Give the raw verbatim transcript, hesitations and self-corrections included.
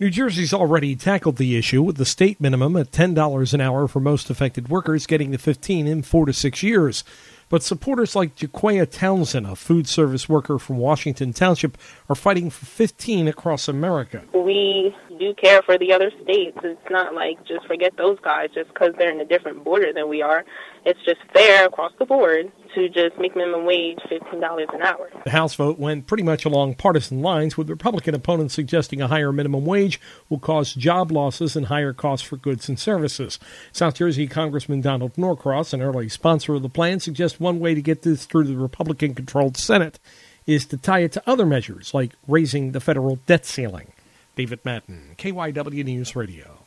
New Jersey's already tackled the issue with the state minimum at ten dollars an hour for most affected workers, getting to fifteen dollars in four to six years. But supporters like Jaquaya Townsend, a food service worker from Washington Township, are fighting for fifteen across America. We do care for the other states. It's not like just forget those guys just because they're in a different border than we are. It's just fair across the board to just make minimum wage fifteen dollars an hour. The House vote went pretty much along partisan lines, with Republican opponents suggesting a higher minimum wage will cause job losses and higher costs for goods and services. South Jersey Congressman Donald Norcross, an early sponsor of the plan, suggests one way to get this through the Republican-controlled Senate is to tie it to other measures like raising the federal debt ceiling. David Madden, K Y W News Radio.